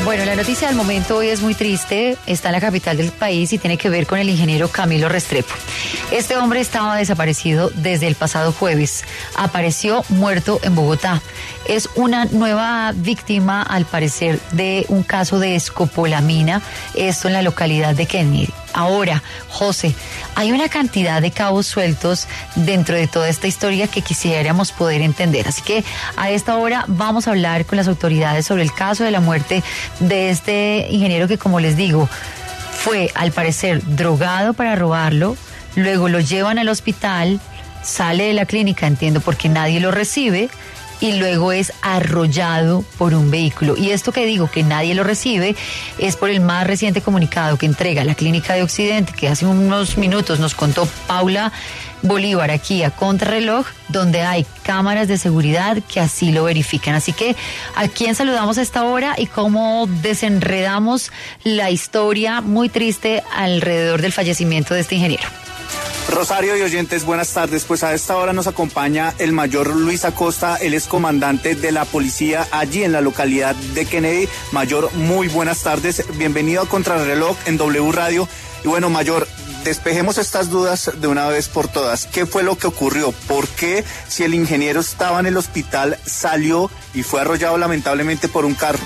Bueno, la noticia del momento hoy es muy triste, está en la capital del país y tiene que ver con el ingeniero Camilo Restrepo. Este hombre estaba desaparecido desde el pasado jueves, apareció muerto en Bogotá. Es una nueva víctima, al parecer, de un caso de escopolamina, esto en la localidad de Kennedy. Ahora, José, hay una cantidad de cabos sueltos dentro de toda esta historia que quisiéramos poder entender. Así que a esta hora vamos a hablar con las autoridades sobre el caso de la muerte de este ingeniero que, como les digo, fue al parecer drogado para robarlo, luego lo llevan al hospital, sale de la clínica, entiendo, porque nadie lo recibe, y luego es arrollado por un vehículo. Y esto que digo, que nadie lo recibe, es por el más reciente comunicado que entrega la Clínica de Occidente, que hace unos minutos nos contó Paula Bolívar aquí a Contrarreloj, donde hay cámaras de seguridad que así lo verifican. Así que, ¿a quién saludamos a esta hora y cómo desenredamos la historia muy triste alrededor del fallecimiento de este ingeniero? Rosario y oyentes, buenas tardes. Pues a esta hora nos acompaña el mayor Luis Acosta, él es comandante de la policía allí en la localidad de Kennedy. Mayor, muy buenas tardes, bienvenido a Contrarreloj en W Radio. Y bueno, mayor, despejemos estas dudas de una vez por todas. ¿Qué fue lo que ocurrió? ¿Por qué, si el ingeniero estaba en el hospital, salió y fue arrollado lamentablemente por un carro?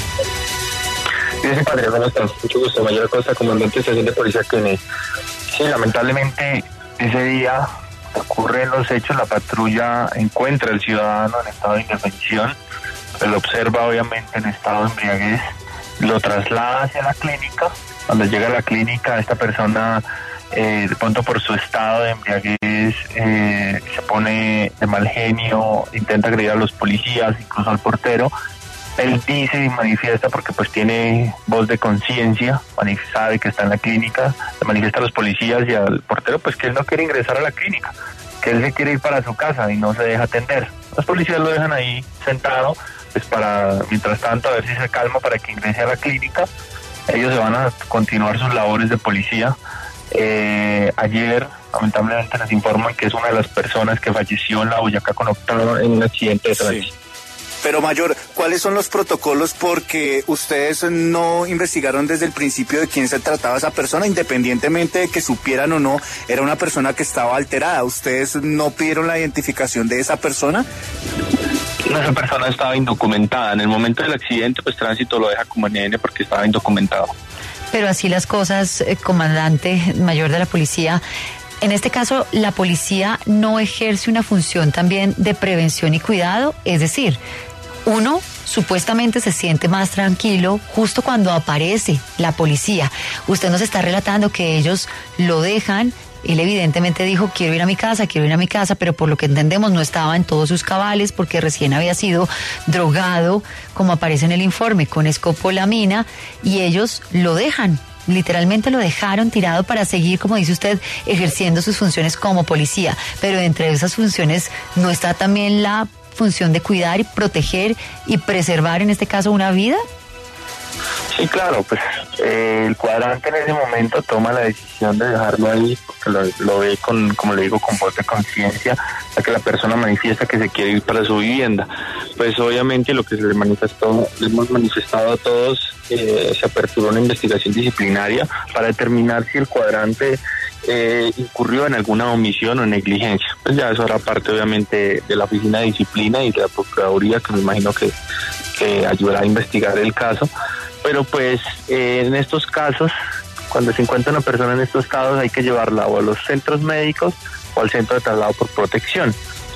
Sí, padre, buenas tardes. Mucho gusto, mayor Acosta, comandante de estación de policía Kennedy. Sí, lamentablemente ese día ocurren los hechos, la patrulla encuentra al ciudadano en estado de indefensión, lo observa obviamente en estado de embriaguez, lo traslada hacia la clínica. Cuando llega a la clínica, esta persona, de pronto por su estado de embriaguez, se pone de mal genio, intenta agredir a los policías, incluso al portero. Él dice y manifiesta, porque pues tiene voz de conciencia, sabe que está en la clínica, le manifiesta a los policías y al portero pues que él no quiere ingresar a la clínica, que él se quiere ir para su casa y no se deja atender. Los policías lo dejan ahí sentado, pues para, mientras tanto, a ver si se calma para que ingrese a la clínica. Ellos se van a continuar sus labores de policía. Ayer, lamentablemente, nos informan que es una de las personas que falleció en la Boyacá con Octava en un accidente de tránsito. Sí. Pero mayor, ¿cuáles son los protocolos? Porque ustedes no investigaron desde el principio de quién se trataba esa persona, independientemente de que supieran o no, era una persona que estaba alterada. ¿Ustedes no pidieron la identificación de esa persona? No, esa persona estaba indocumentada. En el momento del accidente, pues Tránsito lo deja como NN porque estaba indocumentado. Pero así las cosas, comandante mayor de la policía. En este caso, la policía no ejerce una función también de prevención y cuidado, es decir, uno supuestamente se siente más tranquilo justo cuando aparece la policía. Usted nos está relatando que ellos lo dejan. Él evidentemente dijo, quiero ir a mi casa, pero por lo que entendemos no estaba en todos sus cabales porque recién había sido drogado, como aparece en el informe, con escopolamina, y ellos lo dejan. Literalmente lo dejaron tirado para seguir, como dice usted, ejerciendo sus funciones como policía. Pero entre esas funciones no está también la función de cuidar y proteger y preservar, en este caso, una vida. Sí, claro, pues el cuadrante en ese momento toma la decisión de dejarlo ahí, porque lo ve con, como le digo, con voz de conciencia, a que la persona manifiesta que se quiere ir para su vivienda. Pues obviamente lo que se le manifestó, le hemos manifestado a todos, se aperturó una investigación disciplinaria para determinar si el cuadrante incurrió en alguna omisión o negligencia. Pues ya eso era parte obviamente de la oficina de disciplina y de la procuraduría, que me imagino que ayudará a investigar el caso. Pero pues en estos casos, cuando se encuentra una persona en estos casos, hay que llevarla o a los centros médicos o al centro de traslado por protección.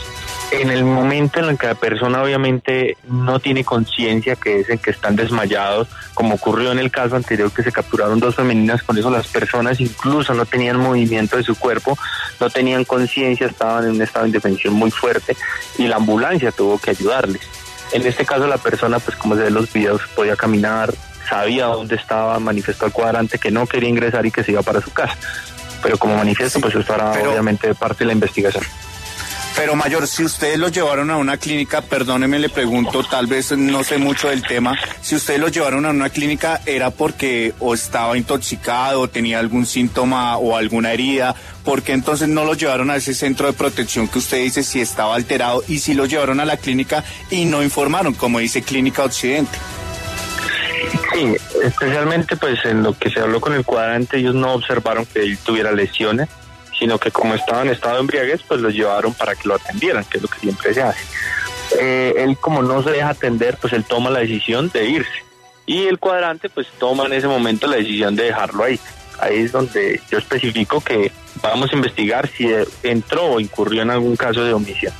En el momento en el que la persona obviamente no tiene conciencia, que es en que están desmayados, como ocurrió en el caso anterior que se capturaron 2 femeninas, con eso las personas incluso no tenían movimiento de su cuerpo, no tenían conciencia, estaban en un estado de indefensión muy fuerte y la ambulancia tuvo que ayudarles. En este caso la persona, pues como se ve en los videos, podía caminar, sabía dónde estaba, manifestó al cuadrante que no quería ingresar y que se iba para su casa. Pero como manifiesto, pues esto era obviamente parte de la investigación. Pero mayor, si ustedes lo llevaron a una clínica, perdóneme, le pregunto, tal vez no sé mucho del tema, si ustedes lo llevaron a una clínica, ¿era porque o estaba intoxicado, o tenía algún síntoma o alguna herida? ¿Por qué entonces no lo llevaron a ese centro de protección que usted dice si estaba alterado, y si lo llevaron a la clínica y no informaron, como dice Clínica Occidente? Sí, especialmente pues en lo que se habló con el cuadrante, ellos no observaron que él tuviera lesiones, sino que como estaba en estado de embriaguez, pues lo llevaron para que lo atendieran, que es lo que siempre se hace. Él, como no se deja atender, pues él toma la decisión de irse. Y el cuadrante pues toma en ese momento la decisión de dejarlo ahí. Ahí es donde yo especifico que vamos a investigar si entró o incurrió en algún caso de omisión.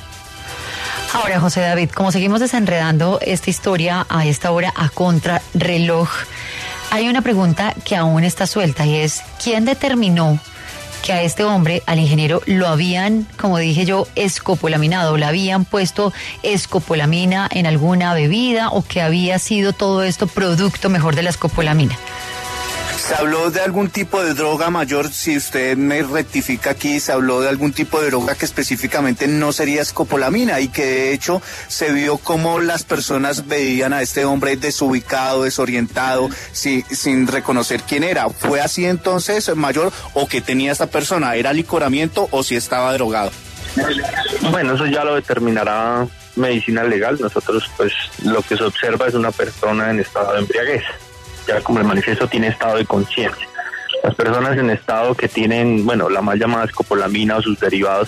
Ahora, José David, como seguimos desenredando esta historia a esta hora a contrarreloj, hay una pregunta que aún está suelta y es, ¿quién determinó que a este hombre, al ingeniero, lo habían, como dije yo, escopolaminado, le habían puesto escopolamina en alguna bebida o que había sido todo esto producto mejor de la escopolamina? ¿Se habló de algún tipo de droga, mayor? Si usted me rectifica aquí, se habló de algún tipo de droga que específicamente no sería escopolamina y que de hecho se vio como las personas veían a este hombre desubicado, desorientado, sin reconocer quién era. ¿Fue así entonces, mayor, o qué tenía esta persona? ¿Era licoramiento o si estaba drogado? Bueno, eso ya lo determinará medicina legal. Nosotros pues lo que se observa es una persona en estado de embriaguez. Ya como el manifiesto tiene estado de conciencia. Las personas en estado que tienen, bueno, la mal llamada escopolamina o sus derivados,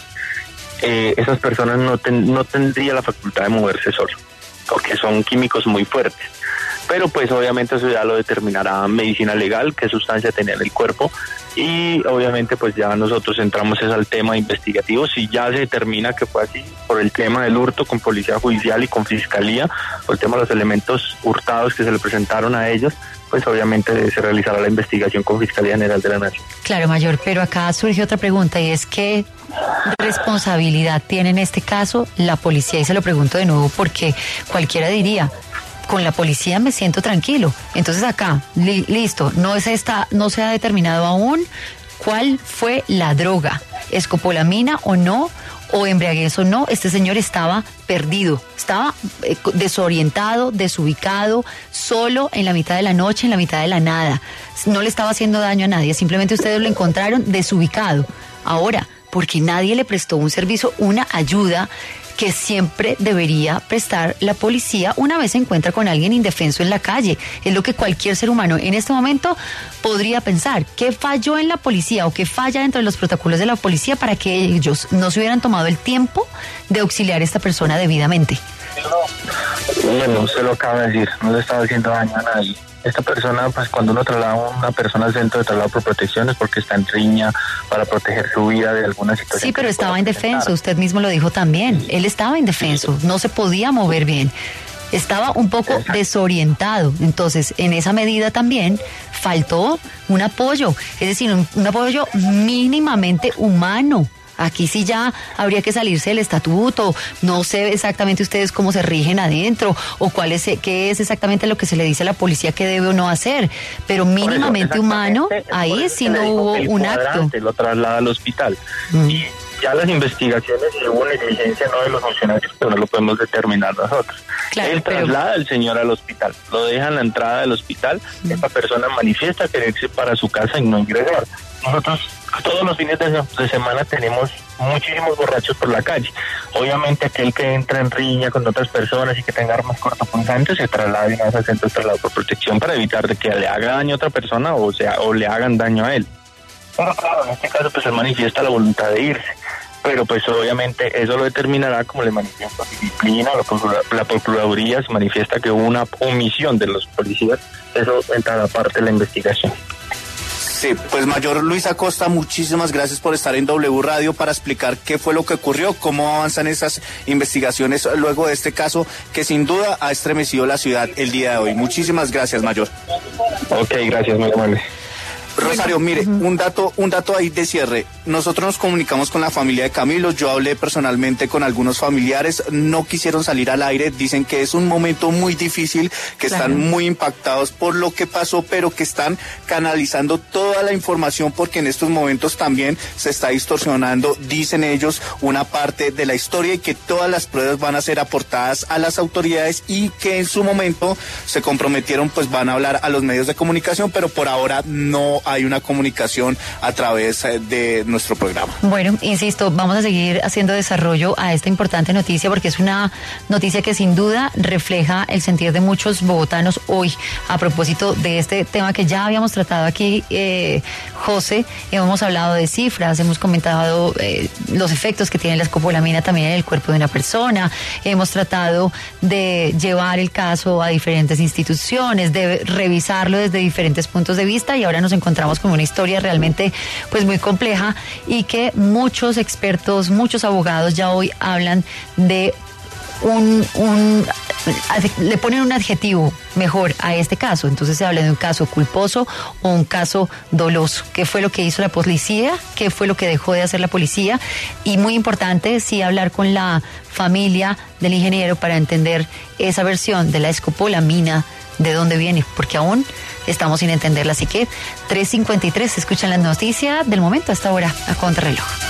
esas personas no tendrían la facultad de moverse solo, porque son químicos muy fuertes. Pero pues obviamente eso ya lo determinará medicina legal, qué sustancia tenía en el cuerpo, y obviamente pues ya nosotros entramos al tema investigativo. Si ya se determina que fue así, por el tema del hurto con policía judicial y con fiscalía, por el tema de los elementos hurtados que se le presentaron a ellos, pues obviamente se realizará la investigación con Fiscalía General de la Nación. Claro, mayor, pero acá surge otra pregunta y es ¿qué responsabilidad tiene en este caso la policía? Y se lo pregunto de nuevo porque cualquiera diría, con la policía me siento tranquilo. Entonces acá, listo, no se ha determinado aún cuál fue la droga, escopolamina o no, o embriaguez o no. Este señor estaba perdido, estaba desorientado, desubicado, solo en la mitad de la noche, en la mitad de la nada. No le estaba haciendo daño a nadie, simplemente ustedes lo encontraron desubicado. Ahora, porque nadie le prestó un servicio, una ayuda que siempre debería prestar la policía una vez se encuentra con alguien indefenso en la calle. Es lo que cualquier ser humano en este momento podría pensar. ¿Qué falló en la policía o qué falla dentro de los protocolos de la policía para que ellos no se hubieran tomado el tiempo de auxiliar a esta persona debidamente? Bueno, usted lo acaba de decir, no le estaba haciendo daño a nadie. Esta persona, pues cuando uno traslada a una persona al centro de traslado por protección es porque está en riña para proteger su vida de alguna situación. Sí, pero estaba indefenso, usted mismo lo dijo también. Él estaba indefenso, no se podía mover bien. Estaba un poco desorientado. Entonces, en esa medida también faltó un apoyo, es decir, un apoyo mínimamente humano. Aquí sí ya habría que salirse del estatuto, no sé exactamente ustedes cómo se rigen adentro o qué es exactamente lo que se le dice a la policía que debe o no hacer, pero mínimamente humano, ahí sí no hubo un acto. Lo traslada al hospital y ya las investigaciones y hubo negligencia no de los funcionarios, pero no lo podemos determinar nosotros. Claro, él traslada al señor al hospital, lo deja en la entrada del hospital, esta persona manifiesta quererse para su casa y no ingresar. Nosotros todos los fines de semana tenemos muchísimos borrachos por la calle. Obviamente aquel que entra en riña con otras personas y que tenga armas cortopunzantes se traslada y más al centro de traslado por protección para evitar de que le haga daño a otra persona o le hagan daño a él. Pero claro, en este caso pues él manifiesta la voluntad de irse. Pero pues obviamente eso lo determinará, como le manifiesta disciplina, la Procuraduría se manifiesta que hubo una omisión de los policías, eso entrará parte de la investigación. Sí, pues Mayor Luis Acosta, muchísimas gracias por estar en W Radio para explicar qué fue lo que ocurrió, cómo avanzan esas investigaciones luego de este caso que sin duda ha estremecido la ciudad el día de hoy. Muchísimas gracias, Mayor. Ok, gracias, muy amable. Rosario, mire, un dato ahí de cierre. Nosotros nos comunicamos con la familia de Camilo, yo hablé personalmente con algunos familiares, no quisieron salir al aire, dicen que es un momento muy difícil, que están muy impactados por lo que pasó, pero que están canalizando toda la información porque en estos momentos también se está distorsionando, dicen ellos, una parte de la historia y que todas las pruebas van a ser aportadas a las autoridades y que en su momento se comprometieron, pues van a hablar a los medios de comunicación, pero por ahora no hay una comunicación a través de nuestro programa. Bueno, insisto, vamos a seguir haciendo desarrollo a esta importante noticia porque es una noticia que sin duda refleja el sentir de muchos bogotanos hoy a propósito de este tema que ya habíamos tratado aquí, José. Hemos hablado de cifras, hemos comentado los efectos que tiene la escopolamina también en el cuerpo de una persona, hemos tratado de llevar el caso a diferentes instituciones, de revisarlo desde diferentes puntos de vista y ahora nos encontramos con una historia realmente pues muy compleja y que muchos expertos, muchos abogados ya hoy hablan de le ponen un adjetivo mejor a este caso. Entonces se habla de un caso culposo o un caso doloso. ¿Qué fue lo que hizo la policía? ¿Qué fue lo que dejó de hacer la policía? Y muy importante, sí, hablar con la familia del ingeniero para entender esa versión de la escopolamina, de dónde viene, porque aún estamos sin entenderla. Así que 3:53, se escuchan las noticias del momento hasta ahora a contrarreloj.